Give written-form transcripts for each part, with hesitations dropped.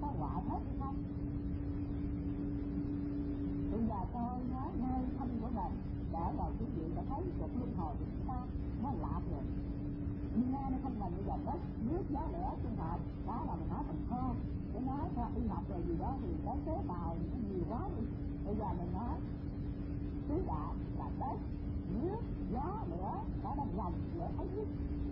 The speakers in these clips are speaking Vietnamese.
phá hoại hết hay không? Bây giờ tôi nói nơi thân của mình để rồi quý vị đã thấy cuộc luân hồi của chúng ta nó lạ rồi. Nhưng nghe nó không là bây giờ đất nước gió lửa sinh hoạt, đó là mình nói thành thơ, để nói theo y học rồi gì đó thì cái tế bào nó nhiều quá đi. Bây giờ mình nói tứ đại là đất, nước, gió, lửa, đó là dòng lửa thấy nhất.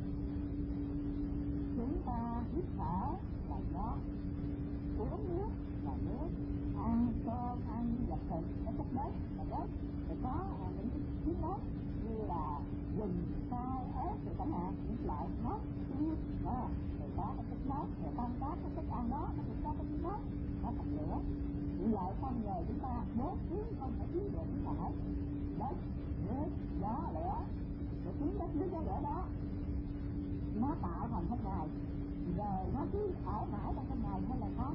Chúng ta hít thở là gió, uống nước là nước, ăn cơm, ăn vật thực, cái chất đất là đất. Rồi có những cái thứ đất như là gừng, khoai, ớt rồi chẳng hạn, những loại nốt tiêu đó. Rồi có cái chất nốt, rồi tan tác cái chất ăn đó, nó cũng có cái chất nốt, nó thành lửa. Như vậy con người chúng ta đốt thứ không phải thiếu được chúng ta hết. Đất, nước, gió, lửa, rồi tiếng đất, nước, gió, lửa đó nó tạo thành thế này, rồi nó cứ ở mãi trong thế này hay là không?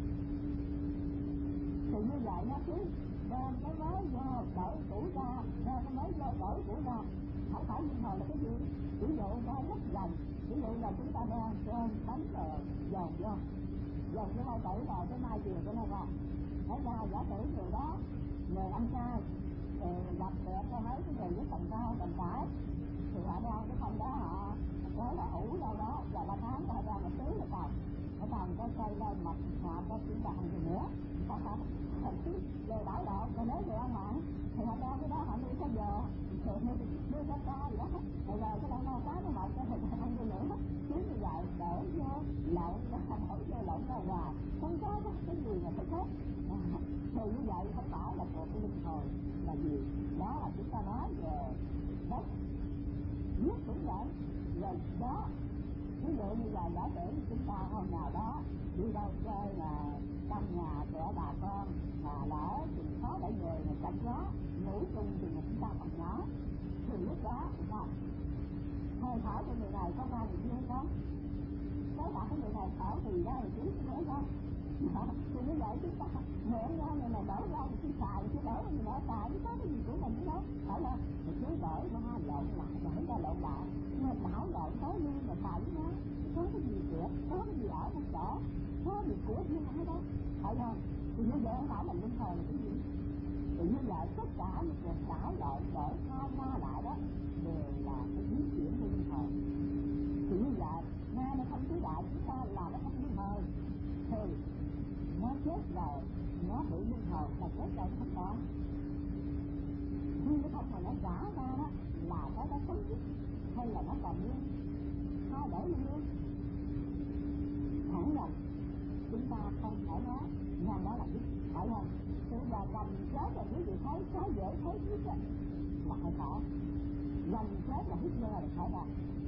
Thì như vậy nó cứ đem cái mới vô đổi cũ ra, đem cái mới vô đổi cũ ra. Không phải như hồi là cái gì? Ví dụ có rất dần, ví dụ là chúng ta đang trên bánh rồi dồn vô, dồn cái bao tử vào cái mai chiều của nó ra. Nói ra giả sử người đó, người ăn chay, gặp đẹp cho mấy cái người với tầm cao, tầm phải, thì họ đang cái không đó họ nói là ủ đâu đó, và 3 tháng họ ra một thứ là còn. Nó còn cái cây lên mặt họ có chúng ta không gì nữa. Thật chứ, về đảo độ, còn nếu người ăn mặn, thì họ ra cái đó họ nuôi cá dừa, nuôi cá co gì đó. Rồi cái đó nó cá nó mọc cho họ ăn đi nữa. Chứ như vậy, đổ vô lộn, nó không đổ vô lộn ra ngoài, không có cái gì mà phải khác. Thì như vậy không phải là một cái linh hồn là gì? Đó là chúng ta nói về đất, nước cũng vậy, rồi đó. Ví dụ như là giả sử chúng ta hôm nào đó đi đâu chơi là trong nhà của bà con mà lỡ thì 6-7 người mà chặt gió ngủ chung thì chúng ta còn nhỏ, thì lúc đó hơi thở của người này có ra gì hay không? Nếu bạn cái người này thở thì ra thì chứ không không? Thì như vậy chúng ta mượn ra người này đổ ra thì cứ xài, chứ đổ người đó xài, chứ có cái gì của mình đâu, phải không? Thì cứ đổi ra lộn lại, đổi ra lộn lại, nhưng đảo lộn tới luôn mà xài với nó, có cái gì được, có cái gì ở trong chỗ, có gì của riêng ai đâu, phải không? Thì như vậy không phải là linh hồn là cái gì? Thì như vậy tất cả những việc đảo lộn đổi thay qua lại đó đều là cái biến chuyển của linh hồn. Thì như vậy nghe nó không tứ đại chúng ta là nó không linh hồn, thì nó chết rồi, nó bị linh hồn là chết rồi không còn. Khi cái không mà nó trả ra đó là nó đã sống dứt hay là nó còn nguyên, thay đổi luôn. Hẳn rằng chúng ta không thể nói rằng đó là dứt, phải không? Thì là gần chết là quý vị thấy cái dễ thấy dứt là phải có, gần chết là hít vô là phải ra.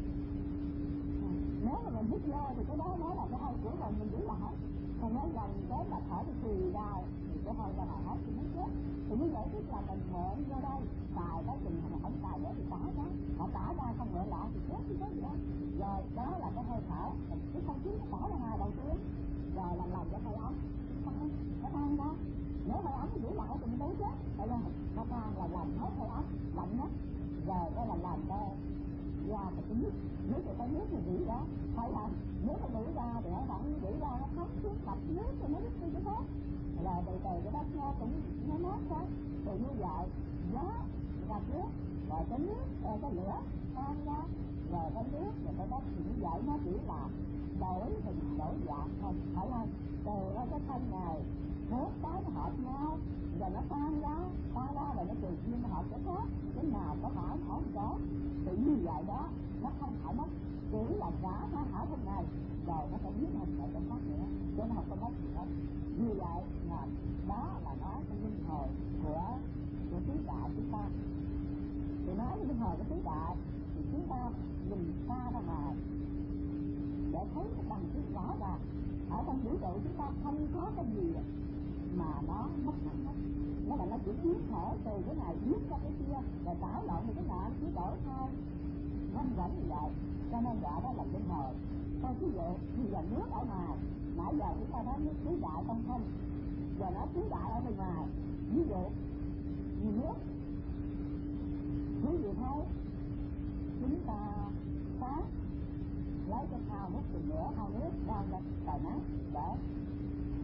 Nếu mà mình hít vô thì cái đó nói là cái hơi của mình giữ lại, còn nói gần chết là thở cái xùi ra thì cái hơi ra ngoài hết thì nó chết. Thì như vậy tức là mình mượn vô đây xài cái chừng mà không xài nữa thì tả ra, mà tả ra không mượn lại thì chết chứ có gì đâu. Rồi đó là cái hơi thở, cái không khí nó tỏ ra ngoài đầu tiên, rồi làm cho hơi ấm, không nó tan ra. Nếu hơi ấm thì giữ lại thì mình đâu chết, tại vì nó tan là làm hết hơi ấm lạnh nhất, rồi đó là làm cho ra cái nước rồi cái nước thì rỉ ra, phải không? Nước nó rỉ ra thì nó vẫn rỉ ra, nó thấm xuống mặt nước rồi nó đi cái khác, rồi từ từ cái đất nó cũng nó mát ra. Thì như vậy gió ra trước, rồi cái nước, cái lửa tan ra, rồi cái nước, rồi cái đất thì như vậy nó chỉ là đổi hình đổi dạng thôi, phải không? Từ cái thân này bốn cái nó hợp nhau, rồi nó tan ra rồi nó tự nhiên nó hợp cái khác, cái nào có phải không có. Thì như vậy đó, nó không phải mất, chỉ là trả nó ở trong này, rồi nó sẽ biến hình ở trong khác nữa, chứ nó không có mất gì hết. Như vậy là đó là nói cái linh hồn của tứ đại chúng ta. Thì nói cái linh hồn của tứ đại thì chúng ta nhìn xa ra ngoài để thấy cái bằng chứng rõ ràng ở trong vũ trụ chúng ta không có cái gì mà nó mất hẳn hết. Nó là nó chỉ biến thể từ cái này biến ra cái kia, rồi đảo lộn thì cái nọ chỉ đổi thôi, nó vẫn như vậy. Cho nên gọi đó là linh hồn. Thôi ví dụ như là nước ở ngoài, nãy giờ chúng ta nói nước tứ đại trong thân, giờ nó tứ đại ở bên ngoài. Ví dụ như nước, quý vị thấy chúng ta sáng lấy cái thao hút từ nửa thao nước ra ra trời nắng để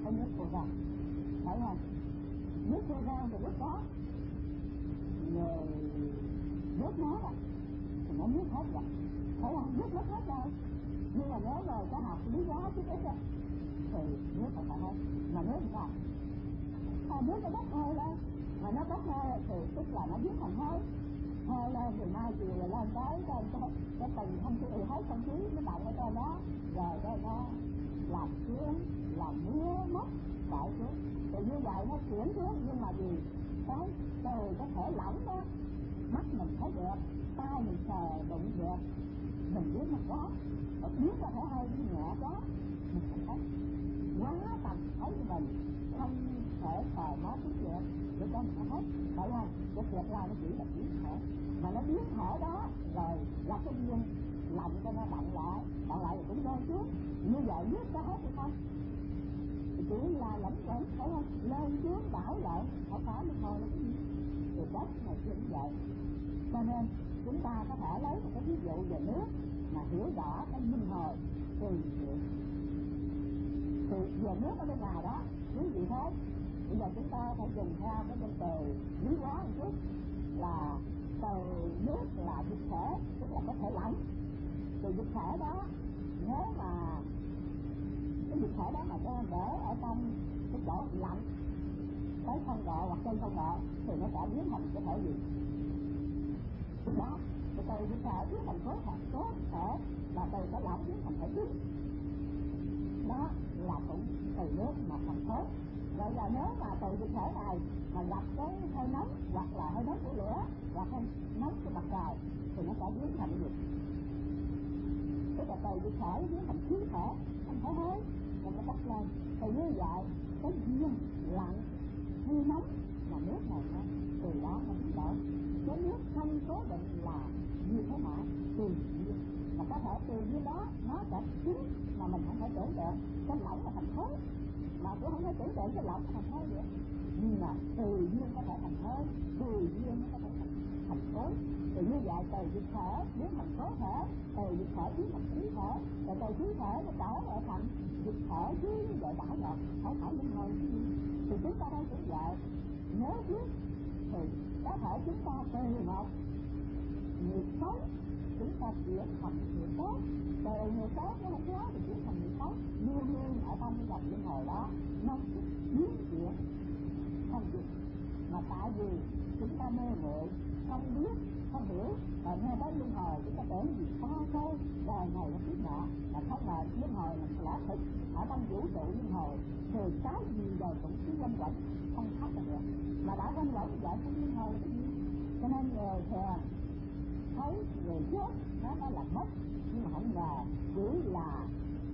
cái nước khô ra, phải không? Nước khô ra thì lúc đó người nước nó rồi thì nó nước hết rồi, phải không? Nước hết rồi. Nhưng mà nếu rồi có học lý hóa chút ít thì nước phải hết. Mà nước thì sao? Nước nó bốc hơi lên, mà nó bốc hơi thì tức là nó biến thành hơi. Hơi lên thì mai chiều rồi lên cái từng không khí hết không khí nó động ở trên đó, rồi cái nó làm sương, làm mưa mất đại xuống. Thì như vậy nó chuyển xuống, nhưng mà gì? Cái từ cái thể lỏng đó, mắt mình thấy được, tay mình sờ đụng được, mình biết nó có, biết có thể hơi nhẹ quá, mình không thấy. Quá tầm thấy mình không thể sờ nó xuống được, để cho mình thấy, phải không? Cái việc là nó chỉ là biến thể, mà nó biến thể đó rồi là cái duyên lạnh cho nó động lại rồi cũng rơi xuống. Như vậy nước có hết hay không? Chỉ là lẫn quẩn, phải không? Lên xuống đảo lộn, không phải nước hồi là cái gì? Thì đất này cũng vậy. Cho nên chúng ta có thể lấy một cái ví dụ về nước mà hiểu rõ cái minh hồi từ chuyện. Thì về nước ở bên ngoài đó, quý vị thấy, bây giờ chúng ta phải dùng theo cái danh từ lý hóa một chút, là từ nước là dịch thể, tức là có thể lỏng. Từ dịch thể đó, nếu mà cái dịch thể đó mà đem để ở trong cái chỗ lạnh tới 0 độ hoặc trên 0 độ thì nó sẽ biến thành cái thể gì? Đó, từ dịch thể biến thành có thể là từ cái lỏng biến thành thể cứng. Đó là cũng từ nước mà thành thối. Vậy là nếu mà từ dịch thể này mà gặp cái hơi nóng, hoặc là hơi nóng của lửa, hoặc hơi nóng của mặt trời, thì nó sẽ biến thành cái gì? Tức là từ dịch thể biến thành khí thể, không thể hơi, rồi nó bốc lên. Thì như vậy, cái duyên lạnh hay nóng là nước này nó từ đó nó biến đổi. Cái nước không cố định là như thế nào, tùy duyên. Mà có thể tùy duyên đó nó sẽ cứng mà mình không thể tưởng tượng. Cái lỏng là thành thối, mà cũng không thể tưởng tượng cái lỏng thành thối nữa. Nhưng mà tùy duyên có thể thành thối, tùy duyên nó có thể thành thối. Thì như vậy từ dịch thể biến thành khối thể, từ dịch thể biến thành khí thể, rồi từ khí thể nó trở lại thành dịch thể chứ vậy đảo lộn, không phải linh hồn cái gì. Thì chúng ta đây cũng vậy. Nếu biết thì có thể chúng ta từ một nghiệp xấu chúng ta chuyển thành nghiệp tốt, từ nghiệp tốt nó không có thì chuyển thành nghiệp tốt. Luôn luôn ở trong cái dòng luân hồi đó nó biến chuyển không dừng. Mà tại vì chúng ta mê muội, không biết, không hiểu, và nghe tới luân hồi chúng ta tưởng gì xa xôi, đời này nó kiếp nọ, mà không ngờ luân hồi là thực ở trong vũ trụ luân hồi, thì cái gì đời cũng cứ quanh quẩn không thoát ra được. Mà đã quanh quẩn vậy không luân hồi là cái gì? Cho nên người thường thấy người chết nó là mất, nhưng mà không ngờ chỉ là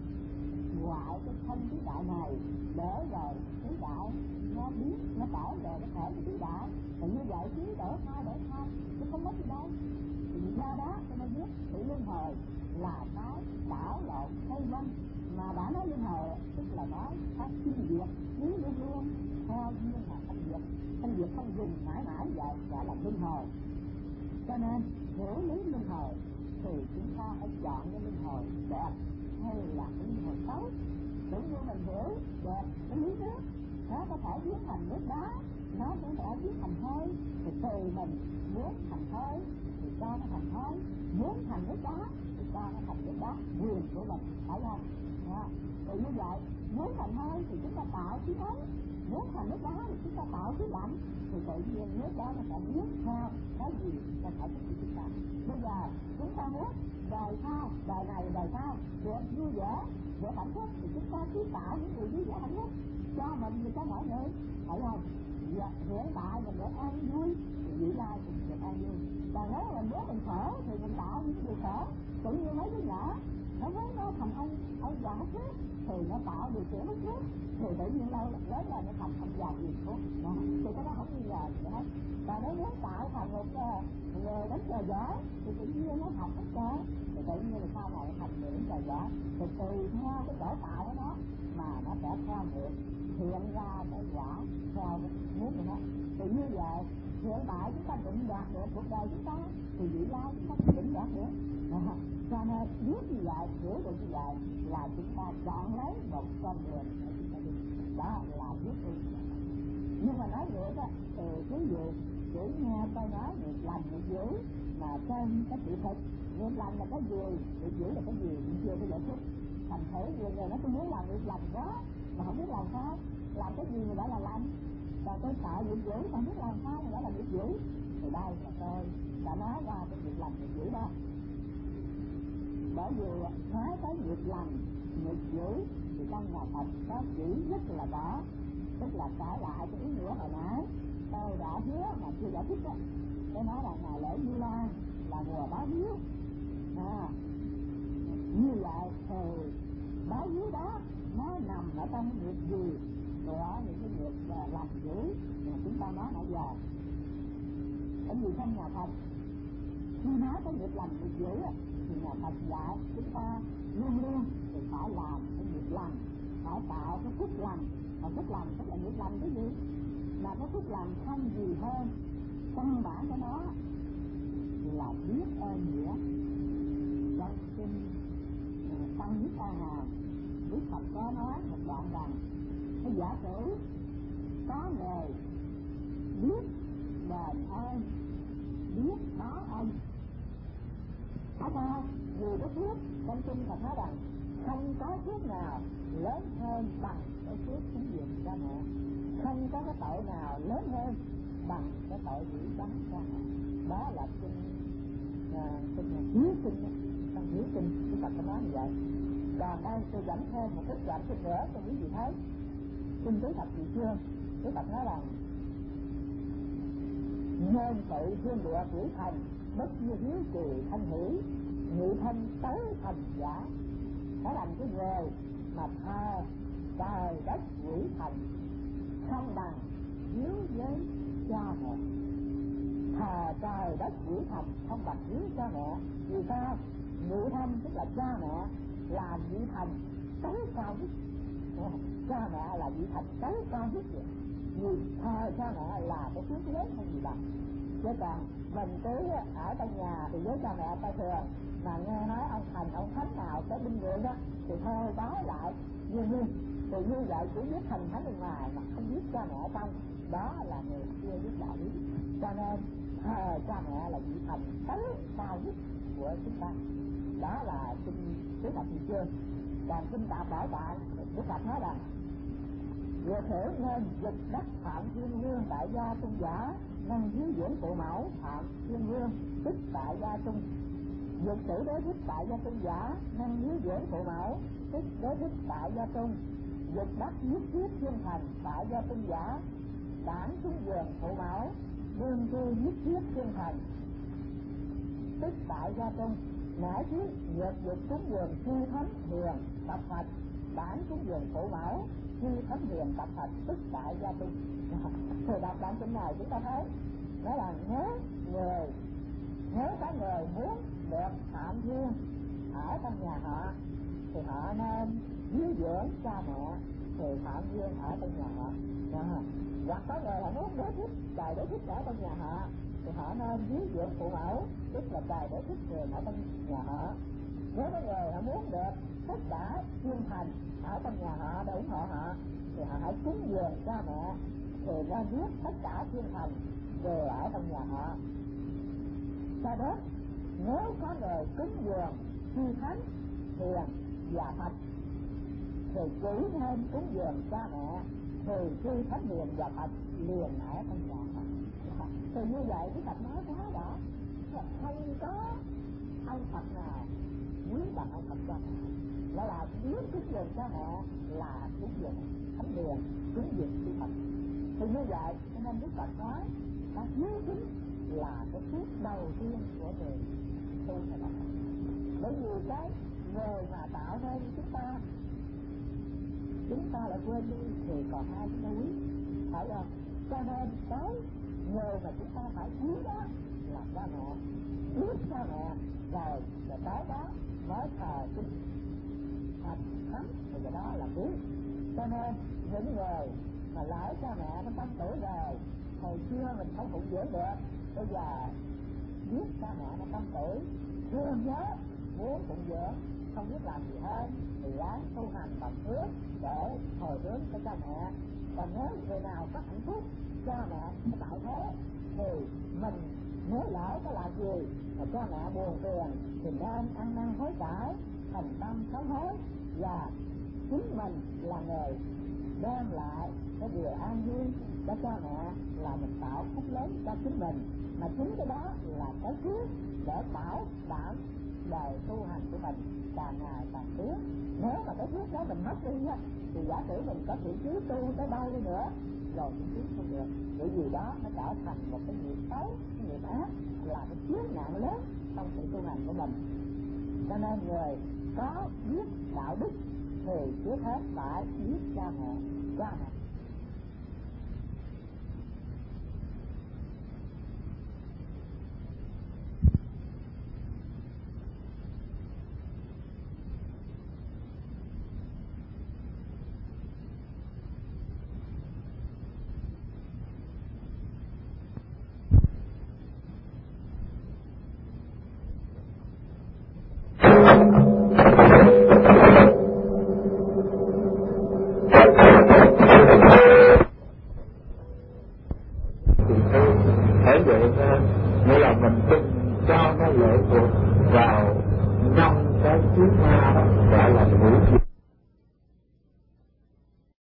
ngoại cái thân tứ đại này để rồi tứ đại nó biến nó trở về nó thể cái tứ đại. Thì như vậy chứ đổi thay chứ không mất gì đâu. Thì do đó cho nên biết sự luân hồi là cái đảo lộn thay vân, mà đã nói luân hồi tức là nói các sinh diệt cứ luôn luôn theo duyên mà thanh diệt không dùng mãi mãi vậy gọi là luân hồi. Cho nên hiểu lý luân hồi thì chúng ta phải chọn cái luân hồi đẹp hay là cái luân hồi xấu. Đúng như mình hiểu đẹp cái lý nước, nó có thể biến thành nước đá, nó cũng thể biến thành hơi, thì tùy mình muốn thành hơi thì cho nó thành hơi, muốn thành nước đá thì cho nó thành nước đá, quyền của mình, phải không? Thì như vậy muốn thành hơi thì chúng ta tạo khí ấm, muốn thành nước đá thì chúng ta tạo khí lạnh, thì tự nhiên nước đó nó sẽ biến theo cái gì là phải của chúng ta. Bây giờ chúng ta muốn đời sau, đời này đời sau được vui vẻ, được hạnh phúc thì chúng ta cứ tạo những người vui vẻ hạnh phúc cho mình và cho mọi người, phải không? Hiện tại mình được an vui thì vị lai cũng được an vui. Còn nếu mình muốn mình khổ thì mình tạo những điều khổ, cũng như mấy đứa nhỏ nó muốn nó thành ông già hút thuốc thì nó tạo điều kiện hút thuốc, thì tự nhiên lâu lớn lên nó thành ông già hiền thuốc. Thì cái đó không nghi ngờ gì hết. Và nếu muốn tạo thành một người đánh cờ giỏi thì tự nhiên nó học hết trơn, thì tự nhiên là sau này nó thành người đánh cờ giỏi. Thì tùy theo cái chỗ tạo của nó mà nó sẽ theo nguyện hiện ra cái quả theo muốn của nó. Thì như vậy hiện tại chúng ta định đạt được cuộc đời chúng ta thì vị lai chúng ta cũng định đạt được. Cho nên biết như vậy, hiểu được như vậy là chúng ta chọn lấy một con đường để chúng ta đi. đó là biết ơn. Nhưng mà nói vậy đó thì quý vị chỉ nghe tôi nói nghiệp lành nghiệp dữ mà trên cái sự thật nghiệp lành là cái gì, nghiệp dữ là cái gì cũng chưa có giải thích. Thành thử nhiều người nó tôi muốn làm nghiệp lành quá mà không biết làm sao, làm cái gì mà đã là lành, và tôi sợ nghiệp dữ mà không biết làm sao mà đã là nghiệp dữ. Thì đây là tôi đã nói qua cái nghiệp lành nghiệp dữ đó. Bởi vì nói tới nghiệp lành nghiệp dữ thì trong nhà Phật có chỉ rất là rõ, tức là trở lại cái ý nghĩa hồi nãy tôi đã hứa mà chưa giải thích đó. Tôi nói là ngày lễ Như Lan là mùa báo hiếu. Như vậy thì báo hiếu đó nó nằm ở trong nghiệp gì của những cái nghiệp làm dữ mà chúng ta nói nãy giờ. Bởi vì trong nhà Phật khi nói tới nghiệp lành nghiệp dữ thì nhà Phật dạy chúng ta luôn luôn thì phải làm cái nghiệp lành, phải tạo cái phúc lành. Mà phúc lành tức là nghiệp lành cái gì? Mà cái phúc lành không gì hơn, căn bản của nó là biết ơn nghĩa. Trong kinh Tăng Nhất A Hàm, Đức Phật có nói một đoạn rằng cái giả sử có người biết đền ơn, biết báo ân. Tại sao? Vì cái phước trong kinh Phật nói rằng không có phước nào lớn hơn bằng cái phước cúng dường cha mẹ, không có cái tội nào lớn hơn bằng cái tội hủy bắn cha mẹ. Đó là kinh hiếu kinh, trong hiếu kinh Đức Phật có nói như vậy. Còn đây tôi dẫn thêm một cái đoạn kinh nữa cho quý vị thấy. Kinh Tứ Thập Nhị Chương, Đức Phật nói rằng nhân tự thiên địa quỷ thành, bất như hiếu trì thanh hỷ, nhị thân tới thành giả. Đó là cái người mà thờ trời đất quỷ thành không bằng hiếu với cha mẹ. Thờ trời đất quỷ thành không bằng hiếu cha mẹ. Vì sao? Nhị thân tức là cha mẹ là vị thành tối cao nhất. Cha mẹ là vị thành tối cao nhất vậy. Vì thờ cha mẹ là cái phước lớn hơn gì bằng. Chứ còn mình cứ ở trong nhà thì với cha mẹ ta thường mà nghe nói ông thành ông thánh nào cái binh viện đó thì thôi báo lại như thì như vậy chỉ biết thành thánh bên ngoài mà không biết cha mẹ trong. Đó là người chưa biết đạo lý. Cho nên thờ cha mẹ là vị thành tối cao nhất của chúng ta. Đó là kinh Tứ Thập Nhị Chương. Còn kinh Tạng Bảo Tạng Đức Phật nói rằng vừa thể nên dịch đất phạm thiên vương tại gia tôn giả, năng dưới dưỡng phụ mẫu phạm thiên vương tức tại gia trung. Dục tử đối thích tại gia tôn giả, năng dưới dưỡng phụ mẫu tức đối thích tại gia trung. Dục đất nhất thiết thiên thành tại gia tôn giả, đảng xuống giường phụ mẫu đương cư nhất thiết thiên thành tức tại gia trung. Nã chí nhược dục xuống giường khi thánh hiền tập Phật, đảng xuống giường phụ mẫu khi thánh hiền tập Phật tức tại gia trung. Thì đọc đoạn kinh này chúng ta thấy nói là nếu có người muốn được phạm thiên ở trong nhà họ thì họ nên dưới dưỡng cha mẹ thì phạm thiên ở trong nhà họ. Hoặc có người họ muốn đối thích trời đối thích ở trong nhà họ thì họ nên dưới dưỡng phụ mẫu, tức là trời đối thích thường ở trong nhà họ. Nếu có người họ muốn được tất cả thiên thành ở trong nhà họ để ủng hộ họ thì họ hãy cúng dường cha mẹ thì nên biết tất cả thiên thành về ở trong nhà họ. Sau đó nếu có người cúng dường chư thánh hiền và Phật thì chỉ nên cúng dường cha mẹ thì chư thánh hiền và Phật liền ở trong nhà Phật. Thì như vậy Đức Phật nói quá rõ, không có ông Phật nào quý bằng ông Phật cha mẹ. Đó là nếu cúng dường cha mẹ là cúng dường thánh hiền, cúng dường chư Phật. Thì như vậy cho nên Đức Phật nói là hiếu kính là cái phước đầu tiên của người tu theo Phật. Bởi vì cái người mà tạo nên chúng ta lại quên đi thì còn ai chúng ta quý, phải không? Cho nên cái người mà chúng ta phải quý đó là cha mẹ, biết cha mẹ rồi tới đó mới thờ kính Phật thánh thì cái đó là quý. Cho nên những người mà lỡ cha mẹ nó 5 tuổi rồi, hồi xưa mình không phụng dưỡng được, bây giờ biết cha mẹ nó 5 tuổi thương nhớ muốn phụng dưỡng không biết làm gì hơn thì ráng tu hành bằng phước để hồi hướng cho cha mẹ. Còn nếu người nào có hạnh phúc cha mẹ tại thế thì mình nếu lỡ có làm gì mà cha mẹ buồn phiền thì nên ăn năn hối cải, thành tâm sám hối, và chính mình là người đem lại cái điều an vui cho cha mẹ, là mình tạo phúc lớn cho chính mình, mà chính cái đó là cái phước để bảo đảm đời tu hành của mình càng ngày càng tiến. Nếu mà cái phước đó mình mất đi á, thì giả sử mình có thiện chí tu tới đâu đi nữa rồi cũng tiến không được, bởi vì đó nó trở thành một cái nghiệp xấu, cái nghiệp ác, là cái chướng ngại lớn trong sự tu hành của mình. Cho nên người có biết đạo đức thì trước hết phải biết cha mẹ. Bởi vậy nghĩa là mình tin cho nó lệ thuộc vào 5 cái chướng ma đó, gọi là ngũ